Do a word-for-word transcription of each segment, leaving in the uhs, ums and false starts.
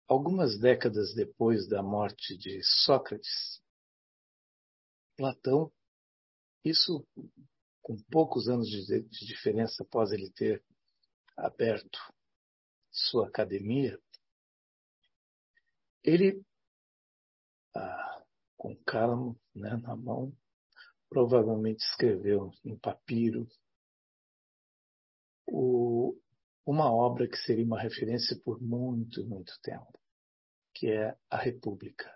Algumas décadas depois da morte de Sócrates, Platão, isso com poucos anos de, de diferença após ele ter aberto sua academia, ele, ah, com calmo, né, na mão, provavelmente escreveu em papiro o, uma obra que seria uma referência por muito, muito tempo, que é a República.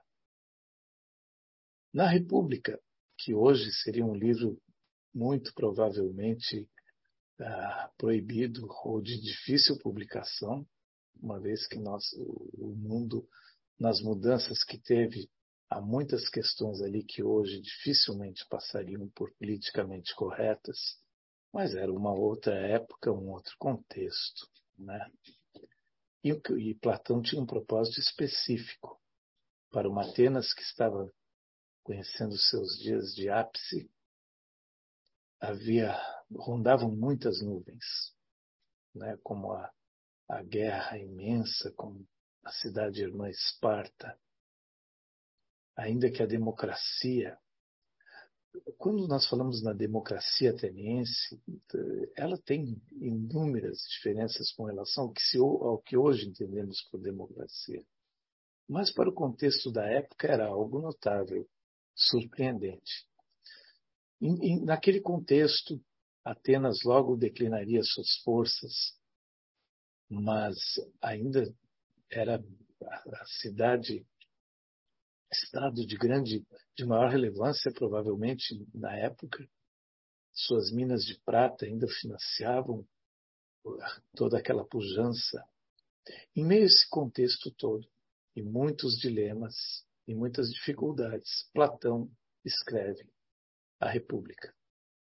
Na República, que hoje seria um livro muito provavelmente ah, proibido ou de difícil publicação, uma vez que nós, o mundo, nas mudanças que teve, há muitas questões ali que hoje dificilmente passariam por politicamente corretas, mas era uma outra época, um outro contexto, né? E, e Platão tinha um propósito específico para uma Atenas que estava conhecendo seus dias de ápice. Havia rondavam muitas nuvens, né? Como a, a guerra imensa, como a cidade irmã Esparta, ainda que a democracia, quando nós falamos na democracia ateniense, ela tem inúmeras diferenças com relação ao que, se, ao que hoje entendemos por democracia. Mas para o contexto da época era algo notável, surpreendente. E, e naquele contexto, Atenas logo declinaria suas forças, mas ainda era a cidade, estado de grande, de maior relevância provavelmente na época. Suas minas de prata ainda financiavam toda aquela pujança. Em meio a esse contexto todo, e muitos dilemas e muitas dificuldades, Platão escreve a República.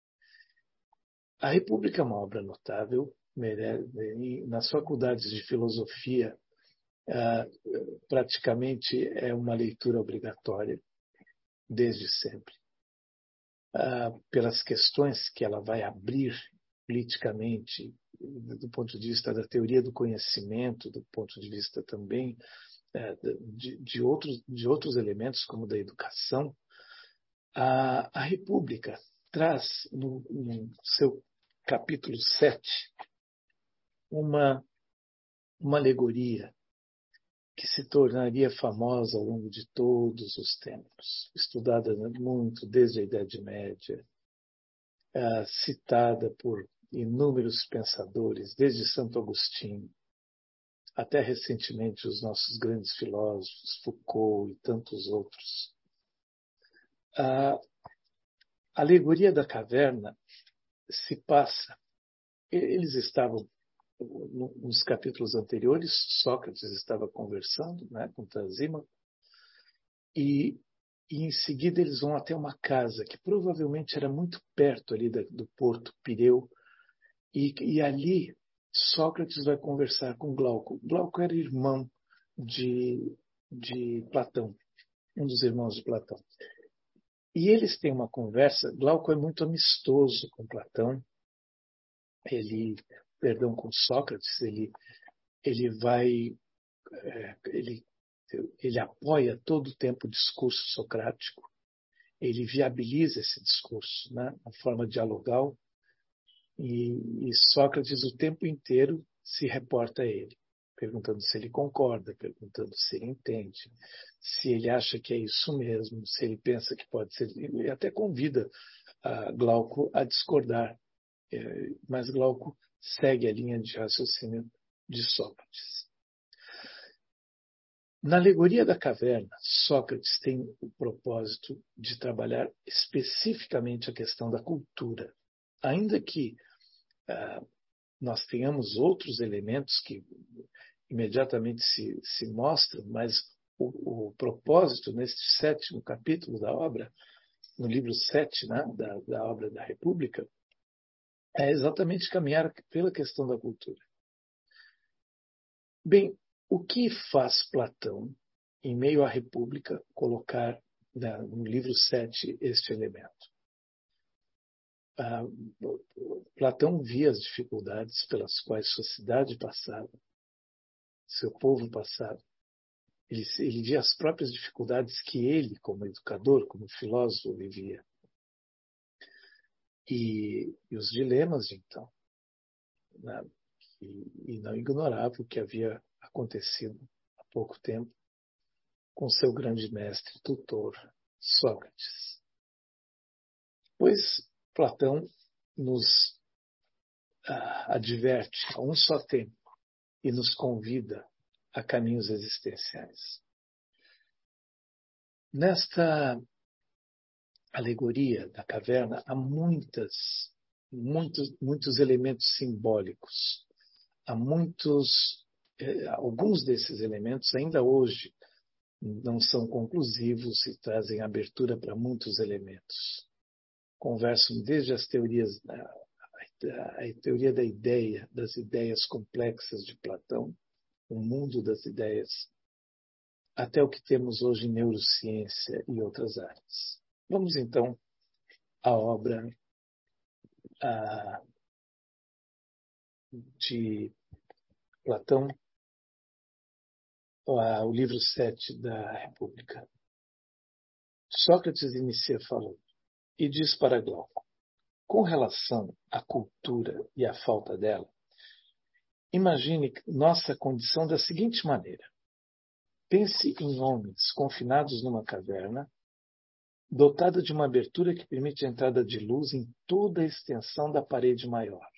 A República é uma obra notável, e nas faculdades de filosofia praticamente é uma leitura obrigatória, desde sempre, pelas questões que ela vai abrir politicamente, do ponto de vista da teoria do conhecimento, do ponto de vista também de, de, outros, de outros elementos, como da educação. A, a República traz, no, no seu capítulo sete, uma, uma alegoria que se tornaria famosa ao longo de todos os tempos, estudada muito desde a Idade Média, citada por inúmeros pensadores, desde Santo Agostinho até recentemente os nossos grandes filósofos, Foucault e tantos outros. A alegoria da caverna se passa. Eles estavam, nos capítulos anteriores, Sócrates estava conversando, né, com Trasímaco, e, e em seguida eles vão até uma casa que provavelmente era muito perto ali da, do Porto Pireu, e, e ali Sócrates vai conversar com Glauco. Glauco era irmão de, de Platão, um dos irmãos de Platão. E eles têm uma conversa. Glauco é muito amistoso com Platão. Ele, perdão, com Sócrates, ele, ele vai, ele, ele apoia todo o tempo o discurso socrático. Ele viabiliza esse discurso, né, a forma dialogal. E, e Sócrates o tempo inteiro se reporta a ele, perguntando se ele concorda, perguntando se ele entende, se ele acha que é isso mesmo, se ele pensa que pode ser. E até convida a Glauco a discordar, mas Glauco segue a linha de raciocínio de Sócrates. Na alegoria da caverna, Sócrates tem o propósito de trabalhar especificamente a questão da cultura, ainda que Uh, nós tenhamos outros elementos que imediatamente se, se mostram, mas o, o propósito neste sétimo capítulo da obra, no livro sete, né, da, da obra da República, é exatamente caminhar pela questão da cultura. Bem, o que faz Platão, em meio à República, colocar, né, no livro sete este elemento? Uh, Platão via as dificuldades pelas quais sua cidade passava, seu povo passava, Ele, ele via as próprias dificuldades que ele, como educador, como filósofo, vivia. E, e os dilemas, então. Né? E, e não ignorava o que havia acontecido há pouco tempo com seu grande mestre, tutor, Sócrates. Pois Platão nos ah, adverte a um só tempo e nos convida a caminhos existenciais. Nesta alegoria da caverna há muitas, muitos, muitos elementos simbólicos. Há muitos, eh, alguns desses elementos ainda hoje não são conclusivos e trazem abertura para muitos elementos. Conversam desde as teorias, a, a, a teoria da ideia, das ideias complexas de Platão, o mundo das ideias, até o que temos hoje em neurociência e outras áreas. Vamos então à obra a, de Platão, a, o livro sete da República. Sócrates inicia falando e diz para Glauco: com relação à cultura e à falta dela, imagine nossa condição da seguinte maneira. Pense em homens confinados numa caverna, dotada de uma abertura que permite a entrada de luz em toda a extensão da parede maior.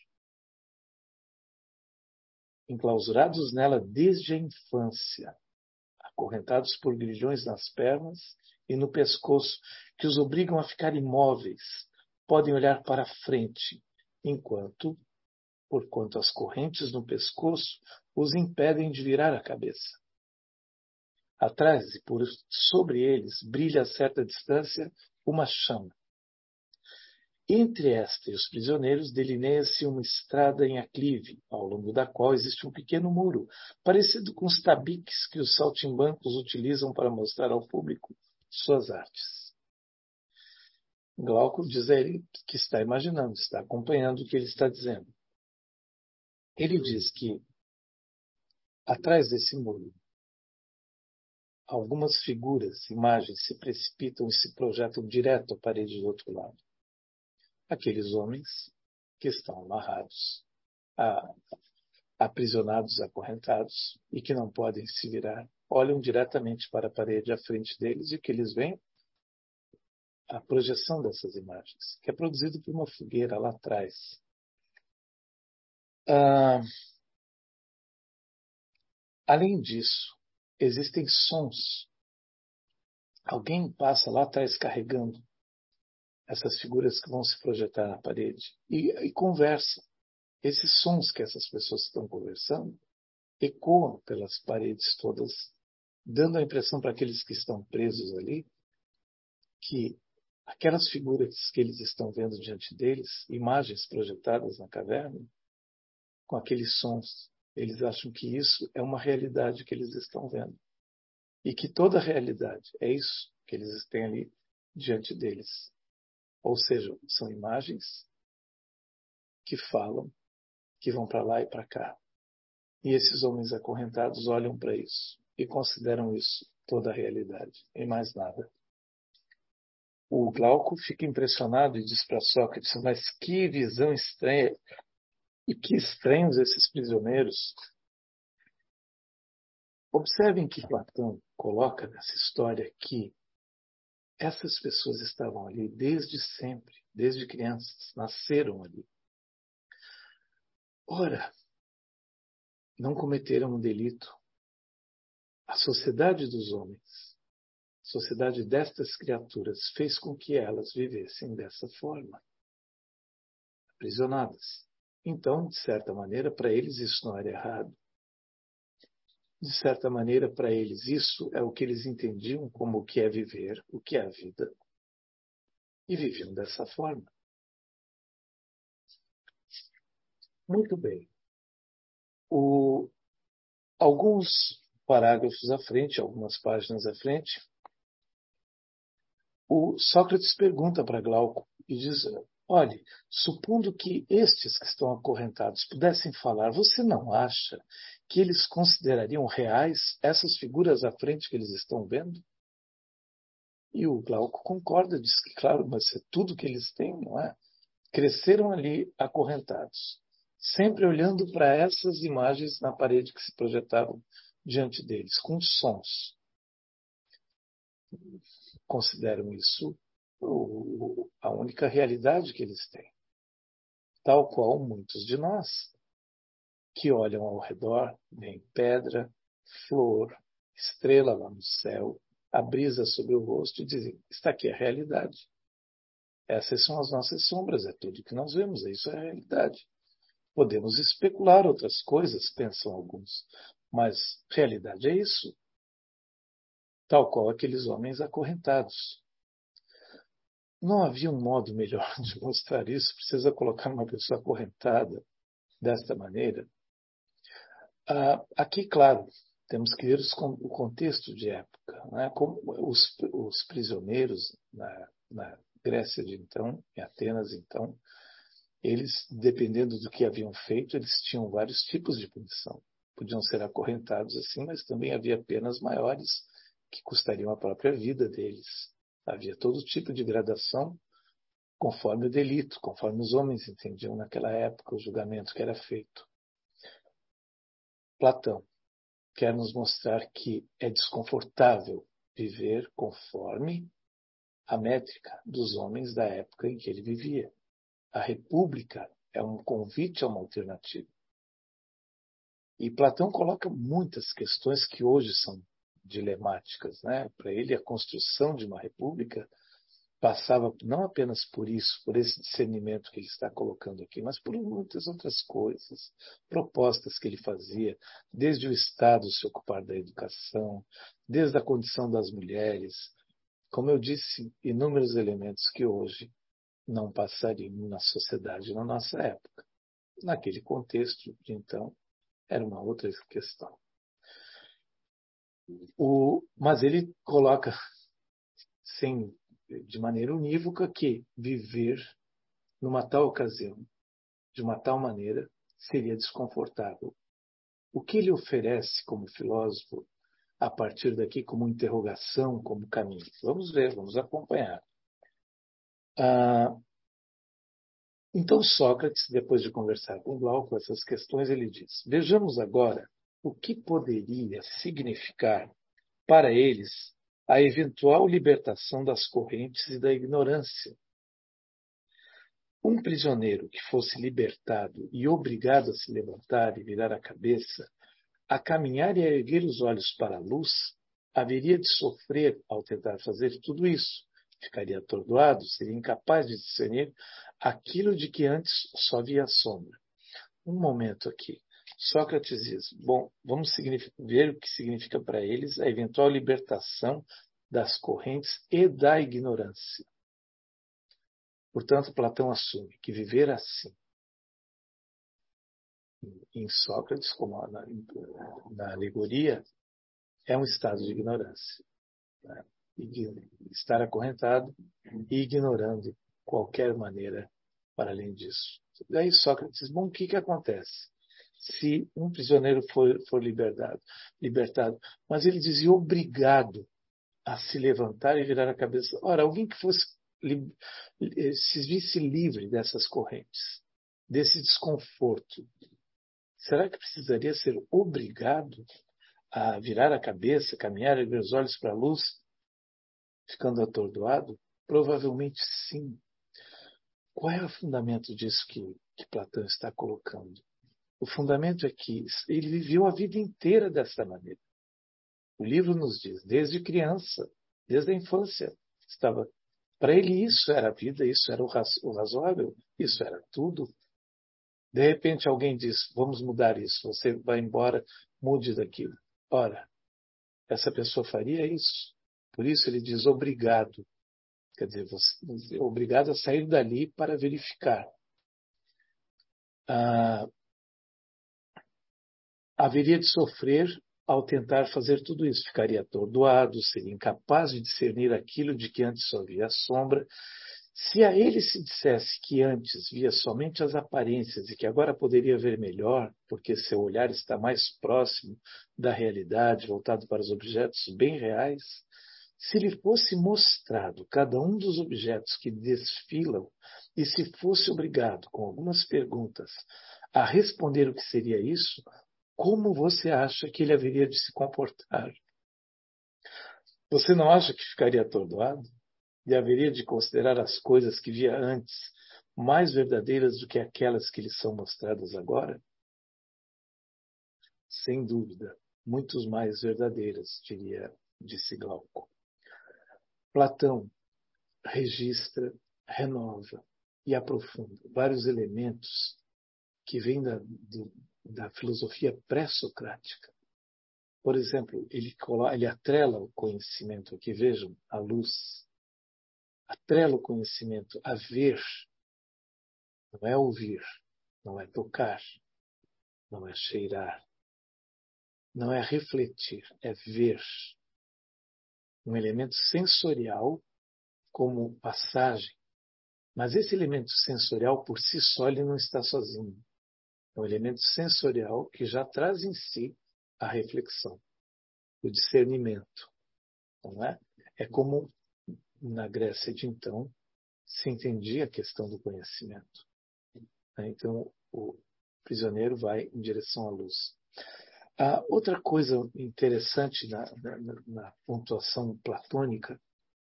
Enclausurados nela desde a infância, acorrentados por grilhões nas pernas e no pescoço que os obrigam a ficar imóveis, podem olhar para frente, enquanto, porquanto as correntes no pescoço os impedem de virar a cabeça. Atrás e por sobre eles brilha a certa distância uma chama. Entre esta e os prisioneiros delineia-se uma estrada em aclive, ao longo da qual existe um pequeno muro, parecido com os tabiques que os saltimbancos utilizam para mostrar ao público suas artes. Glauco diz a ele que está imaginando, está acompanhando o que ele está dizendo. Ele diz que, atrás desse muro, algumas figuras, imagens, se precipitam e se projetam direto à parede do outro lado. Aqueles homens que estão amarrados, aprisionados, acorrentados e que não podem se virar, olham diretamente para a parede à frente deles e o que eles veem? A projeção dessas imagens, que é produzido por uma fogueira lá atrás. Ah, além disso, existem sons. Alguém passa lá atrás carregando essas figuras que vão se projetar na parede e, e conversam. Esses sons que essas pessoas estão conversando ecoam pelas paredes todas, dando a impressão para aqueles que estão presos ali que aquelas figuras que eles estão vendo diante deles, imagens projetadas na caverna, com aqueles sons, eles acham que isso é uma realidade que eles estão vendo. E que toda a realidade é isso que eles têm ali diante deles. Ou seja, são imagens que falam, que vão para lá e para cá. E esses homens acorrentados olham para isso e consideram isso toda a realidade, e mais nada. O Glauco fica impressionado e diz para Sócrates: mas que visão estranha, e que estranhos esses prisioneiros. Observem que Platão coloca nessa história que essas pessoas estavam ali desde sempre, desde crianças, nasceram ali. Ora, não cometeram um delito. A sociedade dos homens, a sociedade destas criaturas, fez com que elas vivessem dessa forma, aprisionadas. Então, de certa maneira, para eles isso não era errado. De certa maneira, para eles isso é o que eles entendiam como o que é viver, o que é a vida. E viviam dessa forma. Muito bem. O, alguns parágrafos à frente, algumas páginas à frente, o Sócrates pergunta para Glauco e diz: olhe, supondo que estes que estão acorrentados pudessem falar, você não acha que eles considerariam reais essas figuras à frente que eles estão vendo? E o Glauco concorda, diz que, claro, mas é tudo que eles têm, não é? Cresceram ali acorrentados, sempre olhando para essas imagens na parede que se projetavam diante deles, com sons. Consideram isso a única realidade que eles têm. Tal qual muitos de nós, que olham ao redor, veem pedra, flor, estrela lá no céu, a brisa sobre o rosto e dizem, está aqui a realidade. Essas são as nossas sombras, é tudo que nós vemos, isso é a realidade. Podemos especular outras coisas, pensam alguns, mas realidade é isso. Tal qual aqueles homens acorrentados. Não havia um modo melhor de mostrar isso, precisa colocar uma pessoa acorrentada desta maneira. Ah, aqui, claro, temos que ver os, o contexto de época, né? Como os, os prisioneiros na, na Grécia de então, em Atenas então, eles, dependendo do que haviam feito, eles tinham vários tipos de punição. Podiam ser acorrentados assim, mas também havia penas maiores que custariam a própria vida deles. Havia todo tipo de gradação conforme o delito, conforme os homens entendiam naquela época o julgamento que era feito. Platão quer nos mostrar que é desconfortável viver conforme a métrica dos homens da época em que ele vivia. A república é um convite a uma alternativa. E Platão coloca muitas questões que hoje são dilemáticas, né? Para ele, a construção de uma república passava não apenas por isso, por esse discernimento que ele está colocando aqui, mas por muitas outras coisas, propostas que ele fazia, desde o Estado se ocupar da educação, desde a condição das mulheres, como eu disse, inúmeros elementos que hoje não passariam na sociedade na nossa época. Naquele contexto de então, era uma outra questão. O, mas ele coloca, sem, de maneira unívoca, que viver numa tal ocasião, de uma tal maneira, seria desconfortável. O que ele oferece como filósofo, a partir daqui, como interrogação, como caminho? Vamos ver, vamos acompanhar. Ah, então Sócrates, depois de conversar com Glauco essas questões, ele diz, vejamos agora o que poderia significar para eles a eventual libertação das correntes e da ignorância. Um prisioneiro que fosse libertado e obrigado a se levantar e virar a cabeça, a caminhar e a erguer os olhos para a luz, haveria de sofrer ao tentar fazer tudo isso. Ficaria atordoado, seria incapaz de discernir aquilo de que antes só via a sombra. Um momento aqui. Sócrates diz, bom, vamos ver o que significa para eles a eventual libertação das correntes e da ignorância. Portanto, Platão assume que viver assim, em Sócrates, como na, na alegoria, é um estado de ignorância. Né? Estar acorrentado e ignorando qualquer maneira para além disso. Daí Sócrates diz, bom, o que, que acontece se um prisioneiro for, for libertado, libertado? Mas ele dizia obrigado a se levantar e virar a cabeça. Ora, alguém que fosse se visse livre dessas correntes, desse desconforto, será que precisaria ser obrigado a virar a cabeça, caminhar, erguer os olhos para a luz, ficando atordoado? Provavelmente sim. Qual é o fundamento disso que, que Platão está colocando? O fundamento é que ele viveu a vida inteira dessa maneira. O livro nos diz, desde criança, desde a infância, estava. Para ele isso era a vida, isso era o razoável, isso era tudo. De repente alguém diz, vamos mudar isso, você vai embora, mude daquilo. Ora, essa pessoa faria isso. Por isso ele diz obrigado. Quer dizer, você, obrigado a sair dali para verificar. Ah, haveria de sofrer ao tentar fazer tudo isso. Ficaria atordoado, seria incapaz de discernir aquilo de que antes só via a sombra, Se a ele se dissesse que antes via somente as aparências e que agora poderia ver melhor, porque seu olhar está mais próximo da realidade, voltado para os objetos bem reais, se lhe fosse mostrado cada um dos objetos que desfilam e se fosse obrigado, com algumas perguntas, a responder o que seria isso, como você acha que ele haveria de se comportar? Você não acha que ficaria atordoado? E haveria de considerar as coisas que via antes mais verdadeiras do que aquelas que lhe são mostradas agora? Sem dúvida, muitos mais verdadeiras, diria, disse Glauco. Platão registra, renova e aprofunda vários elementos que vêm da, do, da filosofia pré-socrática. Por exemplo, ele, ele atrela o conhecimento, aqui vejam, a luz, atrela o conhecimento a ver, não é ouvir, não é tocar, não é cheirar, não é refletir, é ver. Um elemento sensorial como passagem. Mas esse elemento sensorial, por si só, ele não está sozinho. É um elemento sensorial que já traz em si a reflexão, o discernimento. Não é? É como na Grécia de então se entendia a questão do conhecimento. Então, o prisioneiro vai em direção à luz. A outra coisa interessante na, na, na pontuação platônica,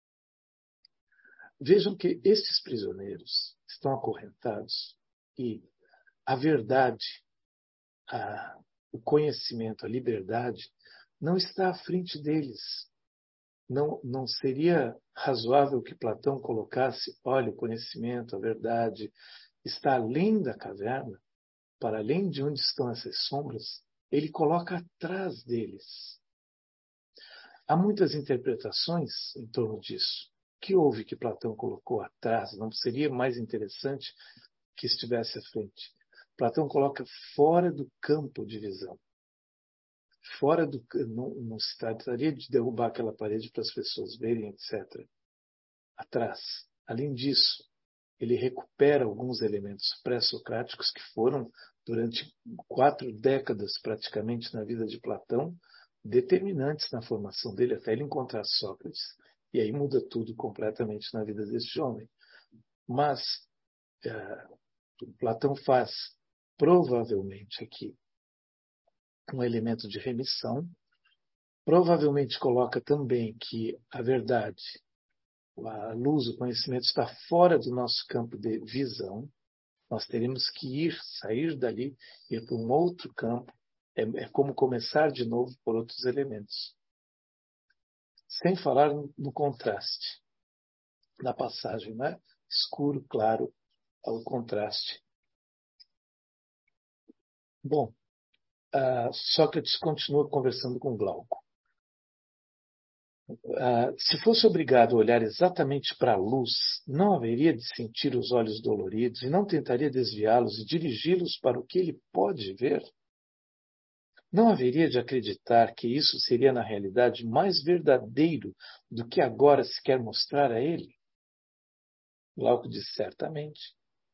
vejam que estes prisioneiros estão acorrentados e a verdade, a, o conhecimento, a liberdade, não está à frente deles. Não, não seria razoável que Platão colocasse, olha, o conhecimento, a verdade, está além da caverna, para além de onde estão essas sombras, ele coloca atrás deles. Há muitas interpretações em torno disso. O que houve que Platão colocou atrás? Não seria mais interessante que estivesse à frente? Platão coloca fora do campo de visão. Fora do, não, não se trataria de derrubar aquela parede para as pessoas verem, etcétera. Atrás. Além disso, ele recupera alguns elementos pré-socráticos que foram, durante quatro décadas praticamente na vida de Platão, determinantes na formação dele, até ele encontrar Sócrates. E aí muda tudo completamente na vida desse homem. Mas é, Platão faz, provavelmente aqui, um elemento de remissão. Provavelmente coloca também que a verdade, a luz, o conhecimento está fora do nosso campo de visão. Nós teremos que ir, sair dali, ir para um outro campo. É, é como começar de novo por outros elementos. Sem falar no, no contraste, na passagem, né? Escuro, claro, ao contraste. Bom, uh, Sócrates continua conversando com Glauco. Uh, se fosse obrigado a olhar exatamente para a luz, não haveria de sentir os olhos doloridos e não tentaria desviá-los e dirigi-los para o que ele pode ver? Não haveria de acreditar que isso seria, na realidade, mais verdadeiro do que agora se quer mostrar a ele? Glauco disse certamente.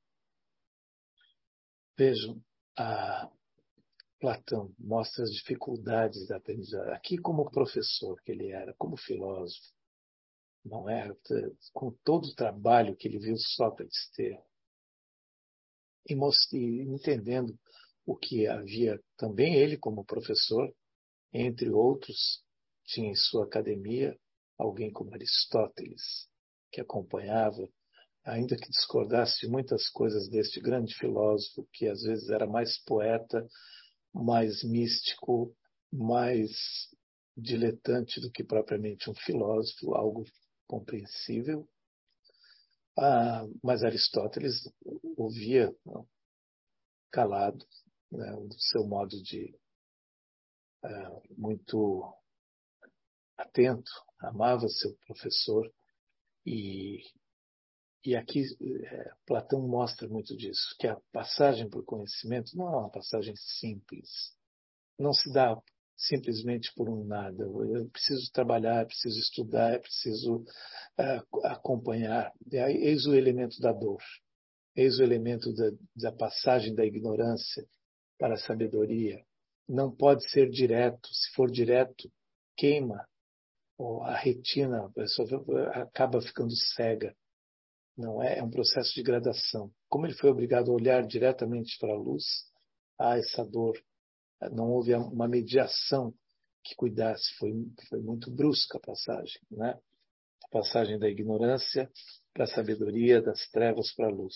Vejam, a Platão mostra as dificuldades da aprendizagem. Aqui, como professor que ele era, como filósofo, não é? Com todo o trabalho que ele viu Sócrates ter, e entendendo o que havia também ele como professor, entre outros, tinha em sua academia alguém como Aristóteles, que acompanhava, ainda que discordasse de muitas coisas deste grande filósofo, que às vezes era mais poeta, mais místico, mais diletante do que propriamente um filósofo, algo compreensível. Ah, mas Aristóteles ouvia não, calado, né, o seu modo de ah, muito atento, amava seu professor e, e aqui é, Platão mostra muito disso, que a passagem para o conhecimento não é uma passagem simples, não se dá simplesmente por um nada. Eu preciso trabalhar, preciso estudar, preciso uh, acompanhar. E aí, eis o elemento da dor, eis o elemento da, da passagem da ignorância para a sabedoria. Não pode ser direto. Se for direto, queima a retina, a pessoa acaba ficando cega. Não é, é um processo de gradação. Como ele foi obrigado a olhar diretamente para a luz, há essa dor. Não houve uma mediação que cuidasse. Foi, foi muito brusca a passagem, né? A passagem da ignorância para a sabedoria, das trevas para a luz.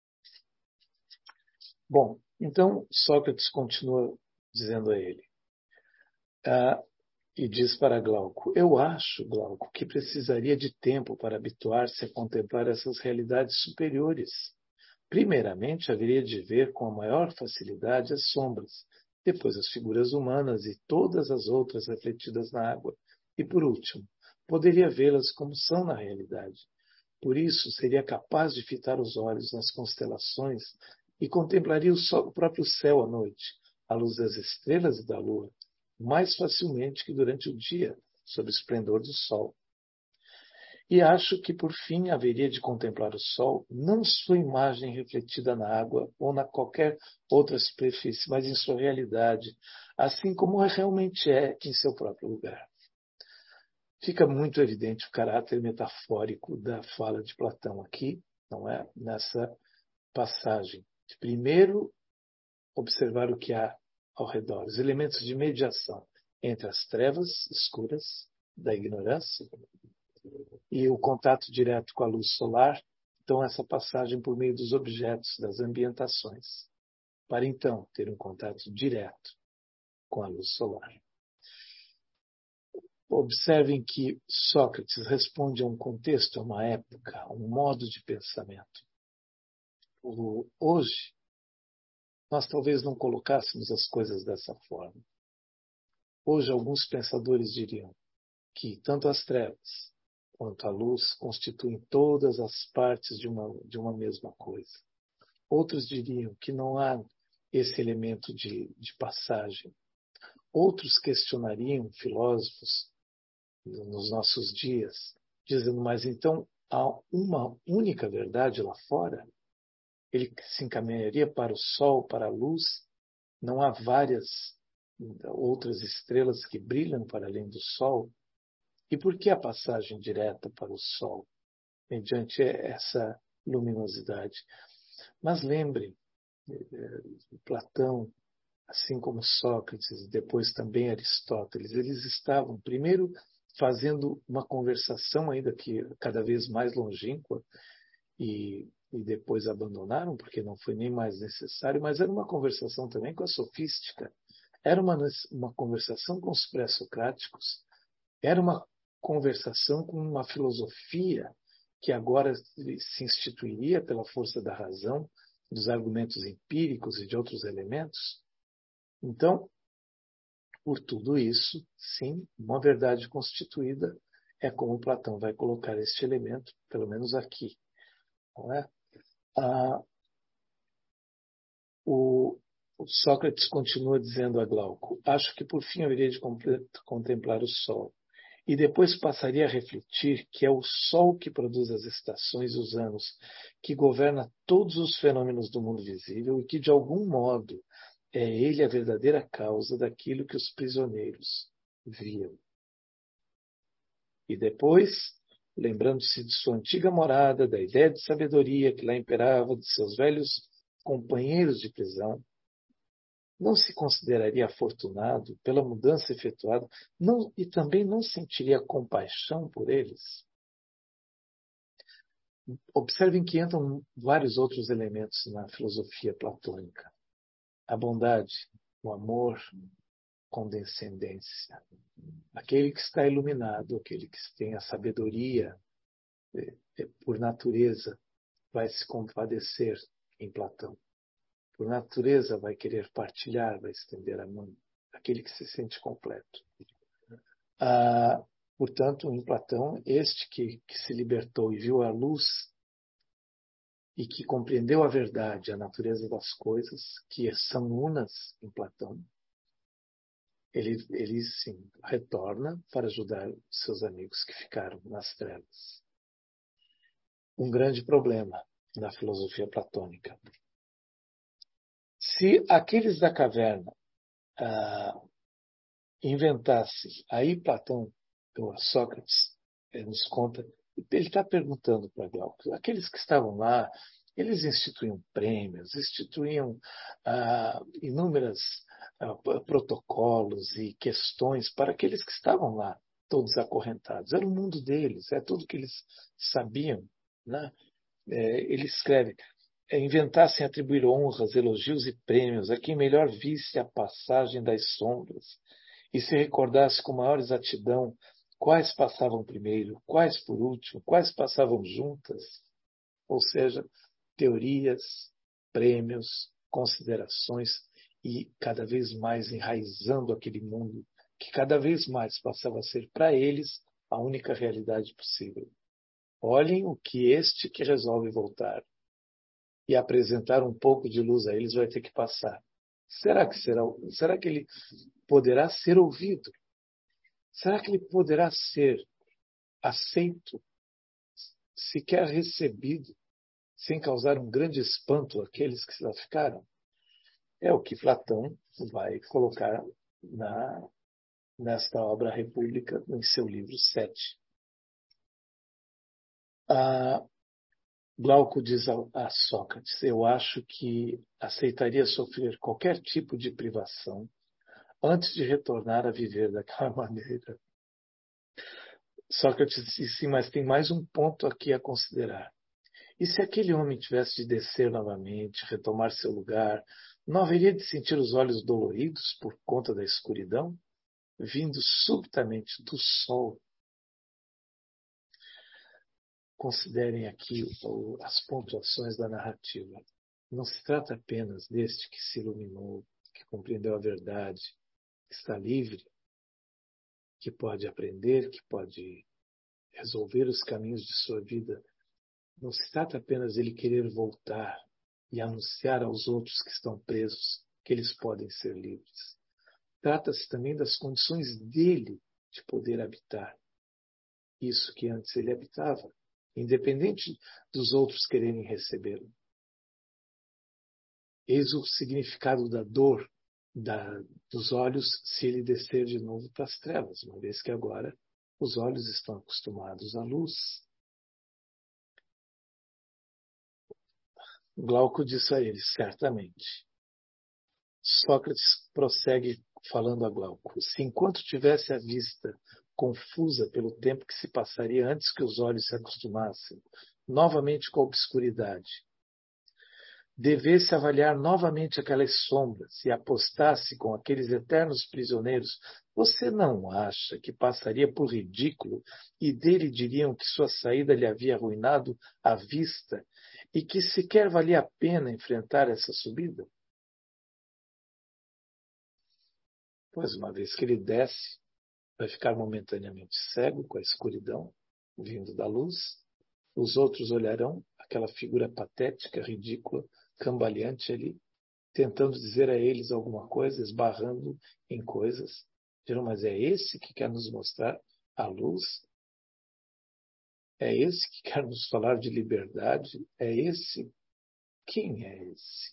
Bom, então Sócrates continua dizendo a ele, ah, e diz para Glauco, eu acho, Glauco, que precisaria de tempo para habituar-se a contemplar essas realidades superiores. Primeiramente, haveria de ver com a maior facilidade as sombras, depois as figuras humanas e todas as outras refletidas na água. E, por último, poderia vê-las como são na realidade. Por isso, seria capaz de fitar os olhos nas constelações e contemplaria o, sol, o próprio céu à noite, à luz das estrelas e da lua, mais facilmente que durante o dia, sob o esplendor do sol. E acho que, por fim, haveria de contemplar o sol, não sua imagem refletida na água ou na qualquer outra superfície, mas em sua realidade, assim como realmente é em seu próprio lugar. Fica muito evidente o caráter metafórico da fala de Platão aqui, não é? Nessa passagem. De primeiro, observar o que há ao redor, os elementos de mediação entre as trevas escuras da ignorância e o contato direto com a luz solar, então essa passagem por meio dos objetos, das ambientações, para então ter um contato direto com a luz solar. Observem que Sócrates responde a um contexto, a uma época, a um modo de pensamento. Hoje, nós talvez não colocássemos as coisas dessa forma. Hoje, alguns pensadores diriam que tanto as trevas quanto a luz constituem todas as partes de uma, de uma mesma coisa. Outros diriam que não há esse elemento de, de passagem. Outros questionariam, filósofos, nos nossos dias, dizendo, mas então há uma única verdade lá fora? Ele se encaminharia para o sol, para a luz? Não há várias outras estrelas que brilham para além do sol? E por que a passagem direta para o sol, mediante essa luminosidade? Mas lembrem, Platão, assim como Sócrates e depois também Aristóteles, eles estavam primeiro fazendo uma conversação ainda que cada vez mais longínqua e, e depois abandonaram porque não foi nem mais necessário, mas era uma conversação também com a sofística, era uma, uma conversação com os pré-socráticos, era uma conversação com uma filosofia que agora se instituiria pela força da razão, dos argumentos empíricos e de outros elementos. Então, por tudo isso, sim, uma verdade constituída é como Platão vai colocar este elemento, pelo menos aqui. Não é? Ah, o, o Sócrates continua dizendo a Glauco, acho que por fim haveria de contemplar o sol, e depois passaria a refletir que é o sol que produz as estações e os anos, que governa todos os fenômenos do mundo visível e que, de algum modo, é ele a verdadeira causa daquilo que os prisioneiros viam. E depois, lembrando-se de sua antiga morada, da ideia de sabedoria que lá imperava, de seus velhos companheiros de prisão, não se consideraria afortunado pela mudança efetuada não, e também não sentiria compaixão por eles? Observem que entram vários outros elementos na filosofia platônica. A bondade, o amor, condescendência. Aquele que está iluminado, aquele que tem a sabedoria por natureza, vai se compadecer em Platão. Por natureza vai querer partilhar, vai estender a mão, aquele que se sente completo. Ah, portanto, em Platão, este que, que se libertou e viu a luz e que compreendeu a verdade, a natureza das coisas, que são unas em Platão, ele, ele sim retorna para ajudar seus amigos que ficaram nas trevas. Um grande problema na filosofia platônica. Se aqueles da caverna ah, inventassem, aí Platão, ou Sócrates, eh, nos conta, ele está perguntando para Glauco, aqueles que estavam lá, eles instituíam prêmios, instituíam ah, inúmeros ah, protocolos e questões para aqueles que estavam lá, todos acorrentados. Era o mundo deles, é tudo que eles sabiam, né? É, ele escreve, é, inventassem atribuir honras, elogios e prêmios a quem melhor visse a passagem das sombras e se recordasse com maior exatidão quais passavam primeiro, quais por último, quais passavam juntas, ou seja, teorias, prêmios, considerações e cada vez mais enraizando aquele mundo que cada vez mais passava a ser para eles a única realidade possível. Olhem o que este que resolve voltar e apresentar um pouco de luz a eles vai ter que passar. Será que será? Será que ele poderá ser ouvido? Será que ele poderá ser aceito, sequer recebido, sem causar um grande espanto àqueles que lá ficaram? É o que Platão vai colocar na, nesta obra República, em seu livro sete. Ah, Glauco diz a Sócrates, eu acho que aceitaria sofrer qualquer tipo de privação antes de retornar a viver daquela maneira. Sócrates disse, sim, mas tem mais um ponto aqui a considerar. E se aquele homem tivesse de descer novamente, retomar seu lugar, não haveria de sentir os olhos doloridos por conta da escuridão, vindo subitamente do sol? Considerem aqui as pontuações da narrativa. Não se trata apenas deste que se iluminou, que compreendeu a verdade, que está livre, que pode aprender, que pode resolver os caminhos de sua vida. Não se trata apenas dele querer voltar e anunciar aos outros que estão presos que eles podem ser livres. Trata-se também das condições dele de poder habitar isso que antes ele habitava, independente dos outros quererem recebê-lo. Eis o significado da dor da, dos olhos se ele descer de novo para as trevas, uma vez que agora os olhos estão acostumados à luz. Glauco disse a ele, certamente. Sócrates prossegue falando a Glauco. Se enquanto tivesse a vista confusa pelo tempo que se passaria antes que os olhos se acostumassem novamente com a obscuridade, devesse avaliar novamente aquelas sombras e apostasse com aqueles eternos prisioneiros, você não acha que passaria por ridículo e dele diriam que sua saída lhe havia arruinado a vista e que sequer valia a pena enfrentar essa subida? Pois, uma vez que ele desce, vai ficar momentaneamente cego com a escuridão vindo da luz. Os outros olharão aquela figura patética, ridícula, cambaleante ali, tentando dizer a eles alguma coisa, esbarrando em coisas. Dirão, mas é esse que quer nos mostrar a luz? É esse que quer nos falar de liberdade? É esse? Quem é esse?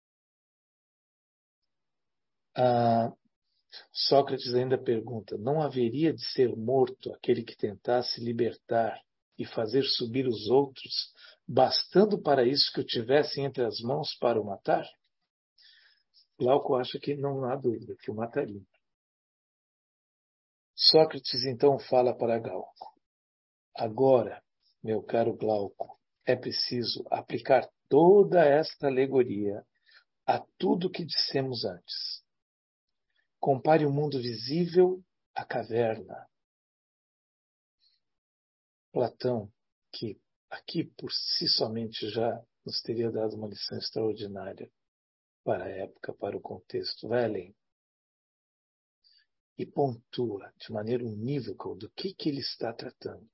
Ah, Sócrates ainda pergunta, não haveria de ser morto aquele que tentasse libertar e fazer subir os outros, bastando para isso que o tivessem entre as mãos para o matar? Glauco acha que não há dúvida, que o mataria. Sócrates então fala para Glauco. Agora, meu caro Glauco, é preciso aplicar toda esta alegoria a tudo o que dissemos antes. Compare o mundo visível à caverna. Platão, que aqui por si somente já nos teria dado uma lição extraordinária para a época, para o contexto, vai além e pontua de maneira unívoca do que, que ele está tratando.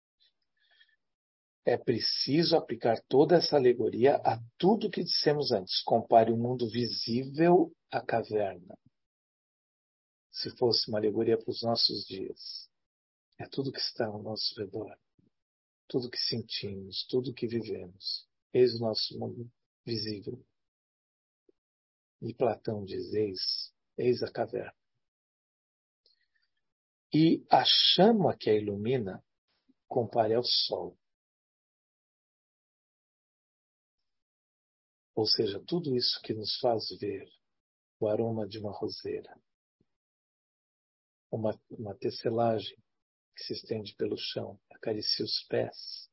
É preciso aplicar toda essa alegoria a tudo que dissemos antes. Compare o mundo visível à caverna. se fosse uma alegoria para os nossos dias. É tudo que está ao nosso redor, tudo que sentimos, tudo que vivemos. Eis o nosso mundo visível. E Platão diz, eis, eis a caverna. E a chama que a ilumina, compare ao sol. Ou seja, tudo isso que nos faz ver o aroma de uma roseira, uma, uma tecelagem que se estende pelo chão, acaricia os pés,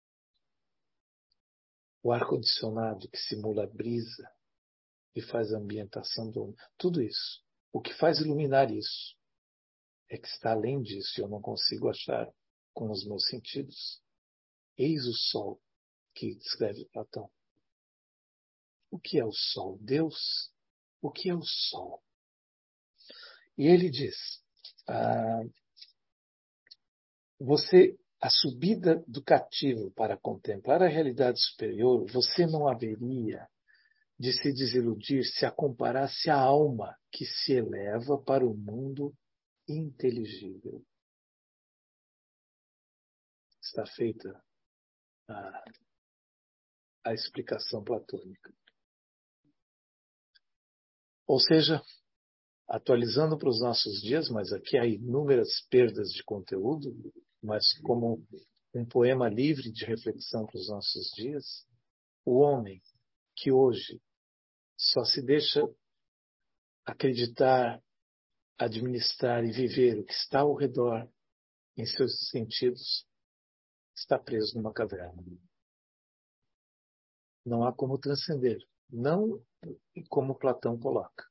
o ar-condicionado que simula a brisa e faz a ambientação do... Tudo isso. O que faz iluminar isso é que está além disso e eu não consigo achar com os meus sentidos. Eis o sol que descreve Platão. O que é o sol? Deus. O que é o sol? E ele diz, ah, você, a subida do cativo para contemplar a realidade superior, você não haveria de se desiludir se a comparasse à alma que se eleva para o mundo inteligível. Está feita a, a explicação platônica. Ou seja, atualizando para os nossos dias, mas aqui há inúmeras perdas de conteúdo, mas como um poema livre de reflexão para os nossos dias, o homem que hoje só se deixa acreditar, administrar e viver o que está ao redor em seus sentidos, está preso numa caverna. Não há como transcender, não como Platão coloca.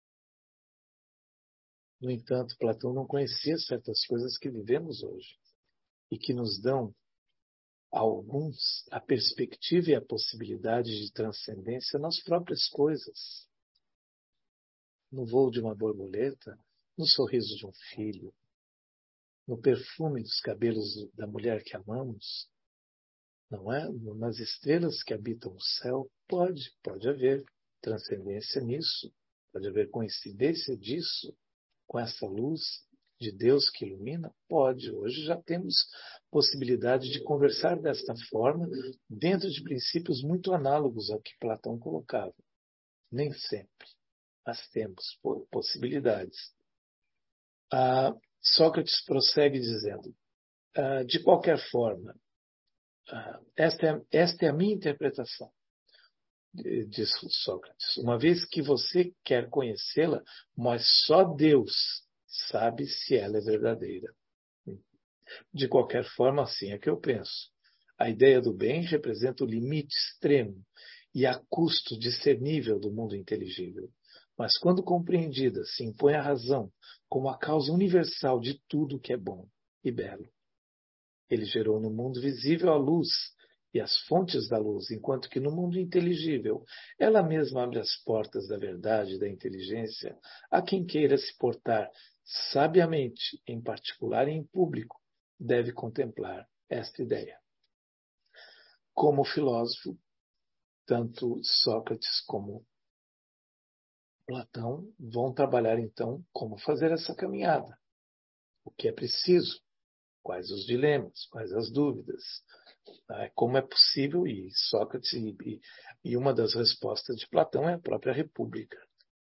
No entanto, Platão não conhecia certas coisas que vivemos hoje e que nos dão a alguns a perspectiva e a possibilidade de transcendência nas próprias coisas. No voo de uma borboleta, no sorriso de um filho, no perfume dos cabelos da mulher que amamos, não é? Nas estrelas que habitam o céu, pode, pode haver transcendência nisso, pode haver coincidência disso com essa luz de Deus que ilumina? Pode. Hoje já temos possibilidade de conversar desta forma dentro de princípios muito análogos ao que Platão colocava. Nem sempre, mas temos possibilidades. Ah, Sócrates prossegue dizendo, ah, de qualquer forma, ah, esta, é, esta é a minha interpretação, diz Sócrates. Uma vez que você quer conhecê-la, mas só Deus sabe se ela é verdadeira. De qualquer forma, assim é que eu penso. A ideia do bem representa o limite extremo e a custo discernível do mundo inteligível. Mas quando compreendida, se impõe a razão como a causa universal de tudo que é bom e belo. Ele gerou no mundo visível a luz e as fontes da luz, enquanto que no mundo inteligível ela mesma abre as portas da verdade e da inteligência a quem queira se portar sabiamente, em particular e em público, deve contemplar esta ideia. Como filósofo, tanto Sócrates como Platão vão trabalhar então como fazer essa caminhada. O que é preciso, quais os dilemas, quais as dúvidas, como é possível, e Sócrates, e, e uma das respostas de Platão é a própria República.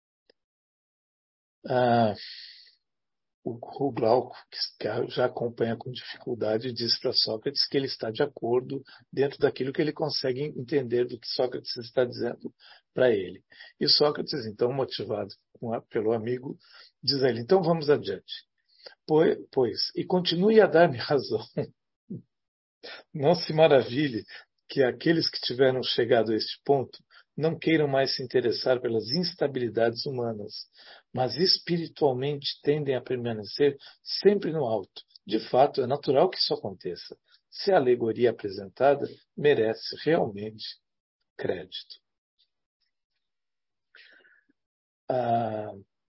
Ah, o, o Glauco, que já acompanha com dificuldade, diz para Sócrates que ele está de acordo dentro daquilo que ele consegue entender do que Sócrates está dizendo para ele. E Sócrates, então, motivado a, pelo amigo, diz a ele, então vamos adiante. Pois, pois e continue a dar-me razão. Não se maravilhe que aqueles que tiveram chegado a este ponto não queiram mais se interessar pelas instabilidades humanas, mas espiritualmente tendem a permanecer sempre no alto. De fato, é natural que isso aconteça, se a alegoria apresentada merece realmente crédito. Ah,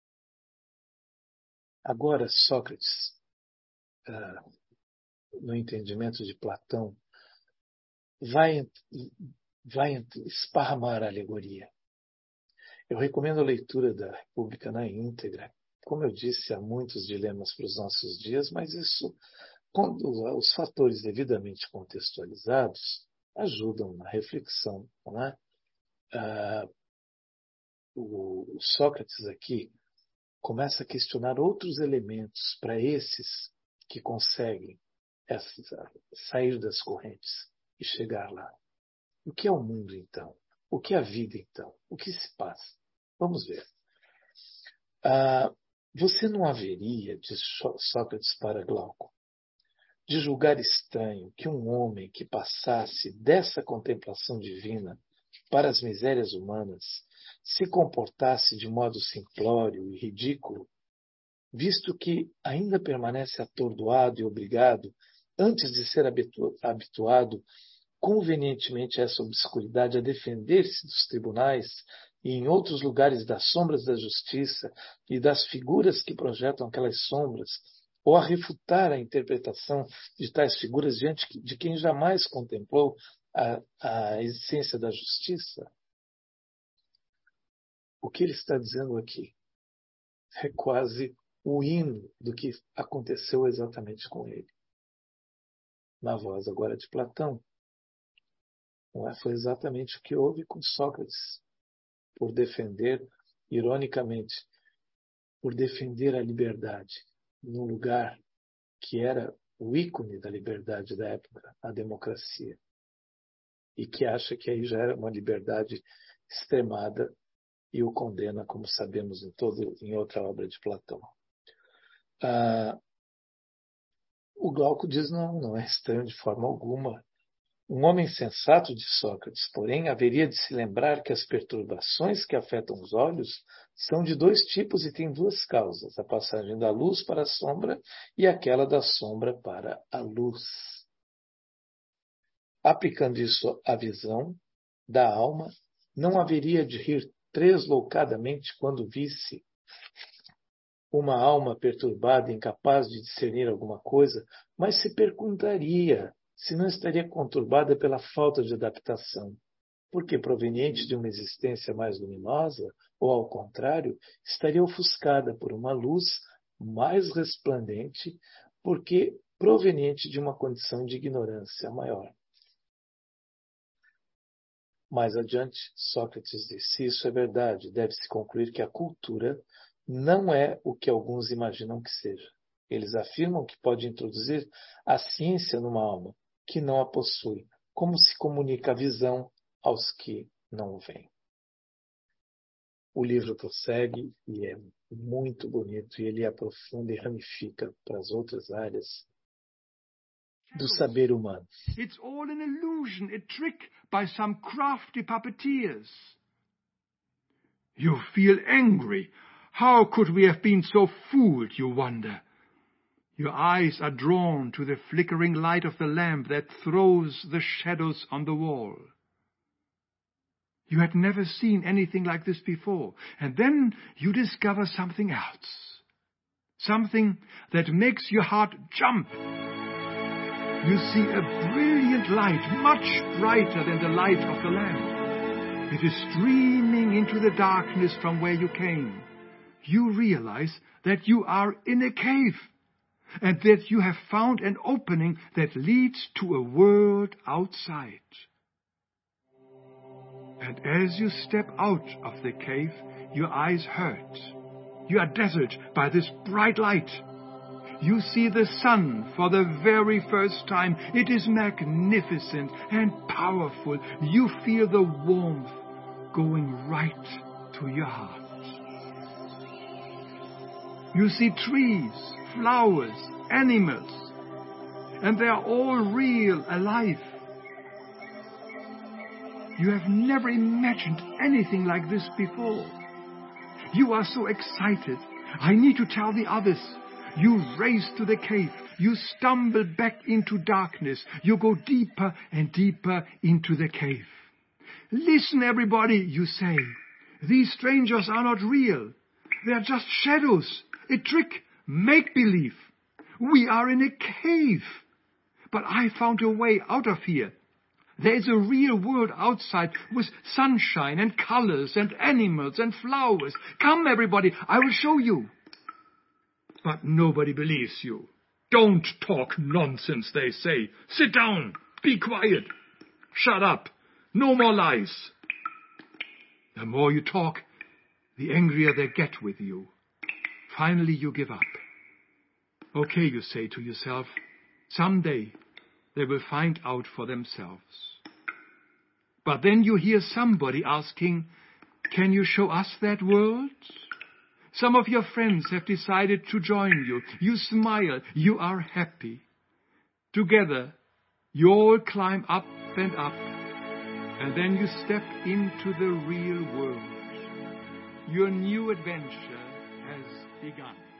agora, Sócrates, ah, no entendimento de Platão, vai, vai esparramar a alegoria. Eu recomendo a leitura da República na íntegra, como eu disse, há muitos dilemas para os nossos dias, mas isso, quando os fatores devidamente contextualizados, ajudam na reflexão, não é? Ah, o Sócrates aqui começa a questionar outros elementos para esses que conseguem essa, sair das correntes e chegar lá. O que é o mundo, então? O que é a vida, então? O que se passa? Vamos ver. Ah, você não haveria, diz Sócrates para Glauco, de julgar estranho que um homem que passasse dessa contemplação divina para as misérias humanas se comportasse de modo simplório e ridículo, visto que ainda permanece atordoado e obrigado, antes de ser habitu- habituado convenientemente a essa obscuridade, a defender-se dos tribunais e em outros lugares das sombras da justiça e das figuras que projetam aquelas sombras, ou a refutar a interpretação de tais figuras diante de quem jamais contemplou a, a essência da justiça? O que ele está dizendo aqui é quase o hino do que aconteceu exatamente com ele. Na voz agora de Platão. Não é? Foi exatamente o que houve com Sócrates, por defender, ironicamente, por defender a liberdade num lugar que era o ícone da liberdade da época, a democracia, e que acha que aí já era uma liberdade extremada e o condena, como sabemos em, todo, em outra obra de Platão. Ah, o Glauco diz não, não é estranho de forma alguma. Um homem sensato de Sócrates, porém, haveria de se lembrar que as perturbações que afetam os olhos são de dois tipos e têm duas causas, a passagem da luz para a sombra e aquela da sombra para a luz. Aplicando isso à visão da alma, não haveria de rir tresloucadamente quando visse uma alma perturbada, incapaz de discernir alguma coisa, mas se perguntaria se não estaria conturbada pela falta de adaptação, porque proveniente de uma existência mais luminosa, ou ao contrário, estaria ofuscada por uma luz mais resplandente, porque proveniente de uma condição de ignorância maior. Mais adiante, Sócrates diz: se isso é verdade, deve-se concluir que a cultura não é o que alguns imaginam que seja. Eles afirmam que pode introduzir a ciência numa alma que não a possui, como se comunica a visão aos que não veem. O livro prossegue e é muito bonito, e ele aprofunda e ramifica para as outras áreas do saber humano. It's all an illusion, a trick by some crafty puppeteers. You feel angry. How could we have been so fooled, you wonder? Your eyes are drawn to the flickering light of the lamp that throws the shadows on the wall. You had never seen anything like this before, and then you discover something else. Something that makes your heart jump. You see a brilliant light, much brighter than the light of the lamp. It is streaming into the darkness from where you came. You realize that you are in a cave, and that you have found an opening that leads to a world outside. And as you step out of the cave, your eyes hurt. You are dazzled by this bright light. You see the sun for the very first time. It is magnificent and powerful. You feel the warmth going right to your heart. You see trees, flowers, animals, and they are all real, alive. You have never imagined anything like this before. You are so excited. I need to tell the others. You race to the cave. You stumble back into darkness. You go deeper and deeper into the cave. Listen, everybody, you say. These strangers are not real. They are just shadows. A trick. Make-believe. We are in a cave. But I found a way out of here. There is a real world outside with sunshine and colors and animals and flowers. Come, everybody, I will show you. But nobody believes you. Don't talk nonsense, they say. Sit down. Be quiet. Shut up. No more lies. The more you talk, the angrier they get with you. Finally, you give up. Okay, you say to yourself, someday they will find out for themselves. But then you hear somebody asking, can you show us that world? Some of your friends have decided to join you. You smile. You are happy. Together, you all climb up and up, and then you step into the real world. Your new adventure has begun.